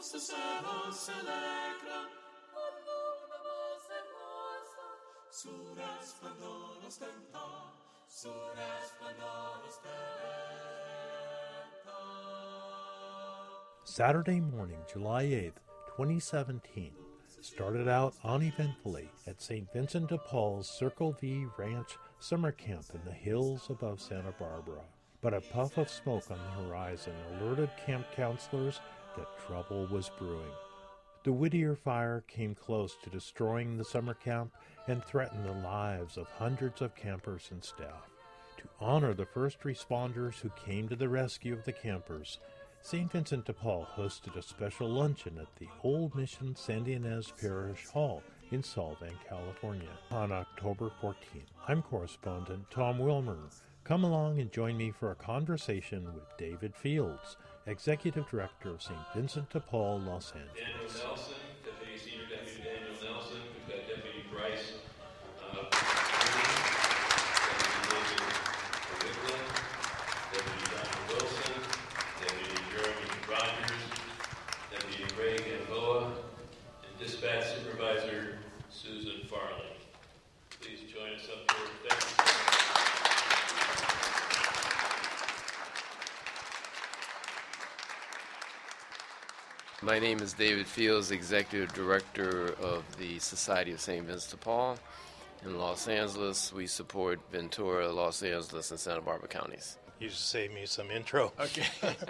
Saturday morning, July 8th, 2017, started out uneventfully at St. Vincent de Paul's Circle V Ranch summer camp in the hills above Santa Barbara. But a puff of smoke on the horizon alerted camp counselors that trouble was brewing. The Whittier fire came close to destroying the summer camp and threatened the lives of hundreds of campers and staff. To honor the first responders who came to the rescue of the campers, St. Vincent de Paul hosted a special luncheon at the Old Mission San Ynez Parish Hall in Solvang, California, on October 14th. I'm correspondent Tom Wilmer. Come along and join me for a conversation with David Fields, Executive Director of St. Vincent de Paul, Los Angeles. Daniel Nelson, Senior Deputy Daniel Nelson. We've got Deputy Bryce Deputy Dr. Wilson, Deputy Jeremy Rogers, Deputy Greg Gamboa, and Dispatch Supervisor Susan Farley. Please join us up here. Thank you. My name is David Fields, Executive Director of the Society of St. Vincent de Paul in Los Angeles. We support Ventura, Los Angeles, and Santa Barbara counties. You just saved me some intro. Okay.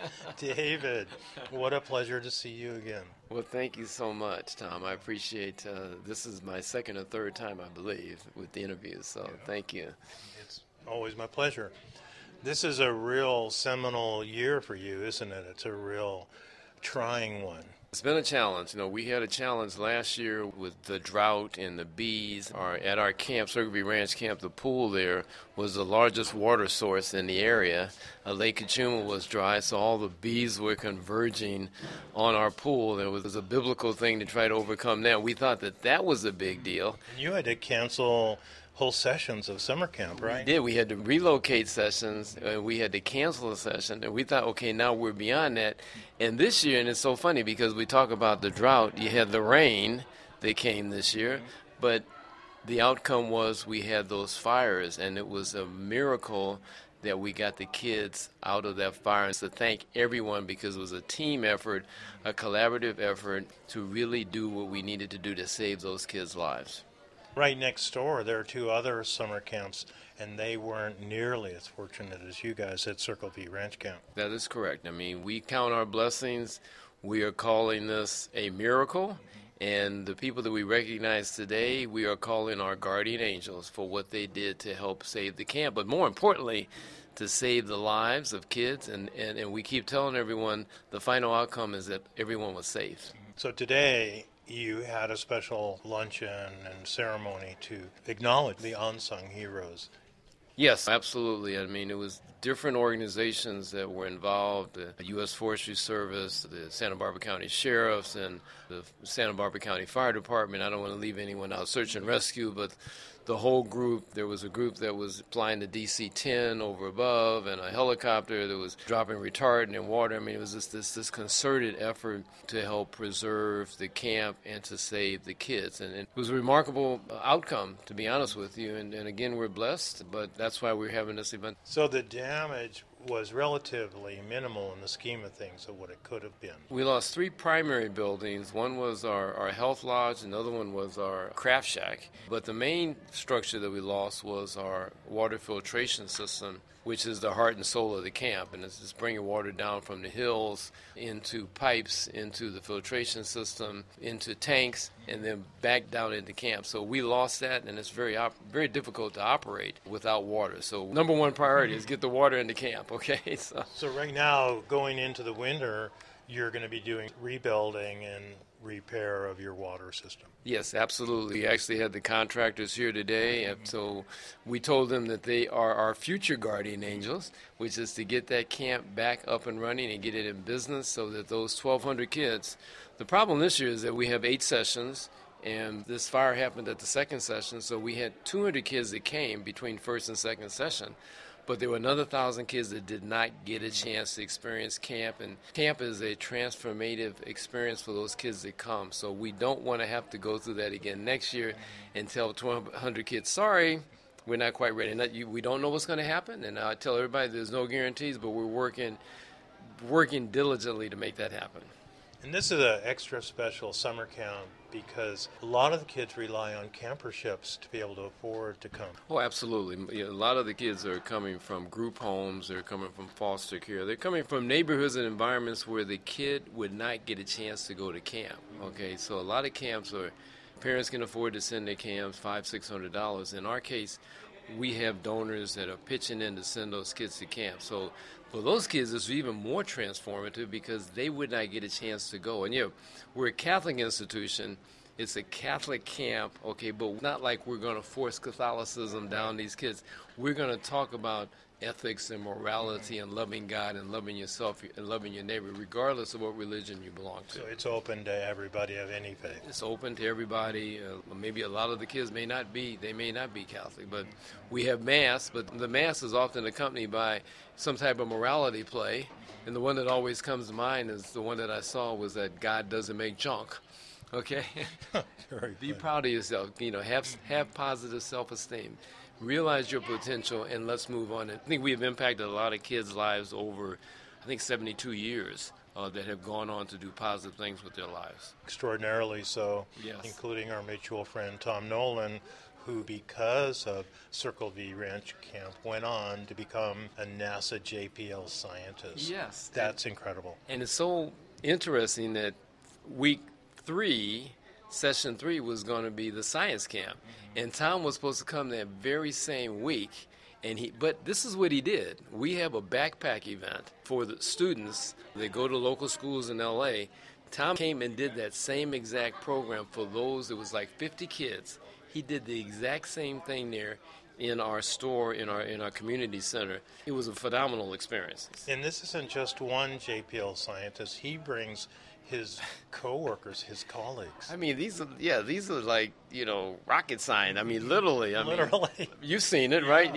David, what a pleasure to see you again. Well, thank you so much, Tom. I appreciate this is my second or third time, I believe, with the interviews, so thank you. It's always my pleasure. This is a real seminal year for you, isn't it? It's a real trying one. It's been a challenge. We had a challenge last year with the drought and the bees. At our camp, Circle V Ranch Camp, the pool there was the largest water source in the area. Lake Cachuma was dry, so all the bees were converging on our pool. It was a biblical thing to try to overcome that. We thought that was a big deal. And you had to cancel whole sessions of summer camp, right? We did. We had to relocate sessions. We had to cancel a session. And we thought, okay, now we're beyond that. And this year, and it's so funny because we talk about the drought, you had the rain that came this year, but the outcome was we had those fires, and it was a miracle that we got the kids out of that fire. And to thank everyone because it was a team effort, a collaborative effort to really do what we needed to do to save those kids' lives. Right next door, there are two other summer camps, and they weren't nearly as fortunate as you guys at Circle V Ranch Camp. That is correct. I mean, we count our blessings. We are calling this a miracle, and the people that we recognize today, we are calling our guardian angels for what they did to help save the camp, but more importantly, to save the lives of kids, and we keep telling everyone the final outcome is that everyone was safe. So today, you had a special luncheon and ceremony to acknowledge the unsung heroes. Yes, absolutely. I mean, it was different organizations that were involved, the U.S. Forestry Service, the Santa Barbara County Sheriffs, and the Santa Barbara County Fire Department. I don't want to leave anyone out, search and rescue, but the whole group, there was a group that was flying the DC-10 over above and a helicopter that was dropping retardant in water. I mean, it was just this concerted effort to help preserve the camp and to save the kids. And it was a remarkable outcome, to be honest with you. And again, we're blessed, but that's why we're having this event. So the damage was relatively minimal in the scheme of things of what it could have been. We lost three primary buildings. One was our health lodge, another one was our craft shack. But the main structure that we lost was our water filtration system, which is the heart and soul of the camp. And it's just bringing water down from the hills into pipes, into the filtration system, into tanks, and then back down into camp. So we lost that, and it's very difficult to operate without water. So number one priority is get the water into camp, okay? So right now, going into the winter, you're going to be doing rebuilding and repair of your water system. Yes, absolutely. We actually had the contractors here today, and so we told them that they are our future guardian angels, which is to get that camp back up and running and get it in business so that those 1,200 kids. The problem this year is that we have 8 sessions, and this fire happened at the second session, so we had 200 kids that came between first and second session. But there were another 1,000 kids that did not get a chance to experience camp, and camp is a transformative experience for those kids that come. So we don't want to have to go through that again next year and tell 1,200 kids, sorry, we're not quite ready. We don't know what's going to happen, and I tell everybody there's no guarantees, but we're working diligently to make that happen. And this is an extra special summer camp because a lot of the kids rely on camperships to be able to afford to come. Oh, absolutely. A lot of the kids are coming from group homes. They're coming from foster care. They're coming from neighborhoods and environments where the kid would not get a chance to go to camp. Okay, so a lot of camps are, parents can afford to send their camps $500-$600. In our case, we have donors that are pitching in to send those kids to camp. So for those kids, it's even more transformative because they would not get a chance to go. And we're a Catholic institution. It's a Catholic camp, okay, but not like we're going to force Catholicism down these kids. We're going to talk about ethics and morality and loving God and loving yourself and loving your neighbor, regardless of what religion you belong to. So it's open to everybody of any faith. It's open to everybody. Maybe a lot of the kids may not be Catholic, but we have Mass, but the Mass is often accompanied by some type of morality play, and the one that always comes to mind is the one that I saw was that God doesn't make junk. Okay? Be proud of yourself. Have positive self-esteem. Realize your potential, and let's move on. I think we have impacted a lot of kids' lives over, 72 years that have gone on to do positive things with their lives. Extraordinarily so, yes. Including our mutual friend Tom Nolan, who, because of Circle V Ranch Camp, went on to become a NASA JPL scientist. Yes. That's incredible. And it's so interesting that week 3, session 3 was going to be the science camp. And Tom was supposed to come that very same week. But this is what he did. We have a backpack event for the students that go to local schools in L.A. Tom came and did that same exact program for those. It was like 50 kids. He did the exact same thing there in our store, in our community center. It was a phenomenal experience. And this isn't just one JPL scientist. He brings his co-workers, his colleagues. These are like, rocket science. Literally. Literally. You've seen it, right?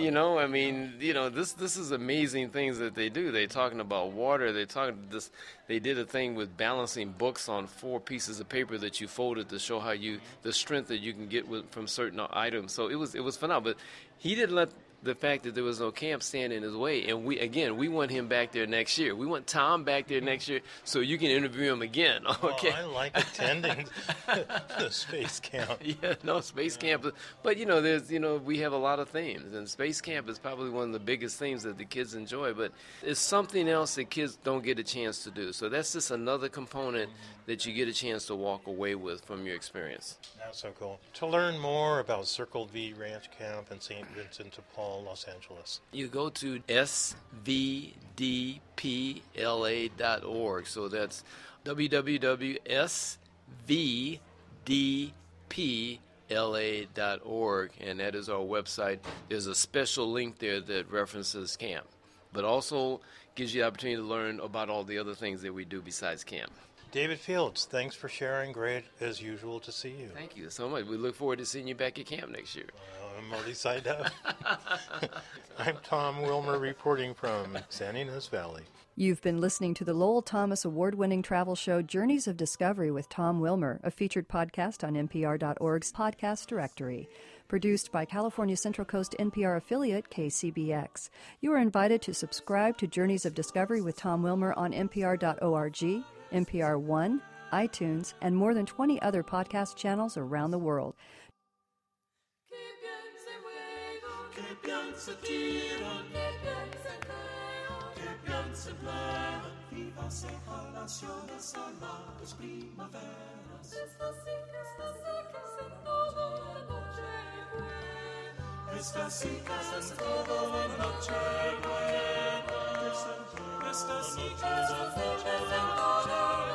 This is amazing things that they do. They're talking about water. They did a thing with balancing books on 4 pieces of paper that you folded to show how the strength that you can get from certain items. So it was phenomenal. But he didn't let the fact that there was no camp stand in his way. And we want him back there next year. We want Tom back there next year so you can interview him again. Okay. I like attending the space camp. Space camp. But there's we have a lot of themes, and space camp is probably one of the biggest themes that the kids enjoy. But it's something else that kids don't get a chance to do. So that's just another component that you get a chance to walk away with from your experience. That's so cool. To learn more about Circle V Ranch Camp in St. Vincent de Paul, Los Angeles, you go to svdpla.org. So that's www.svdpla.org, and that is our website. There's a special link there that references camp, but also gives you the opportunity to learn about all the other things that we do besides camp. David Fields, thanks for sharing. Great, as usual, to see you. Thank you so much. We look forward to seeing you back at camp next year. I'm already signed up. I'm Tom Wilmer reporting from San Ynez Valley. You've been listening to the Lowell Thomas award-winning travel show Journeys of Discovery with Tom Wilmer, a featured podcast on NPR.org's podcast directory. Produced by California Central Coast NPR affiliate KCBX. You are invited to subscribe to Journeys of Discovery with Tom Wilmer on NPR.org, NPR One, iTunes, and more than 20 other podcast channels around the world. Esta sí que es toda noche buena. Esta sí que es toda noche buena.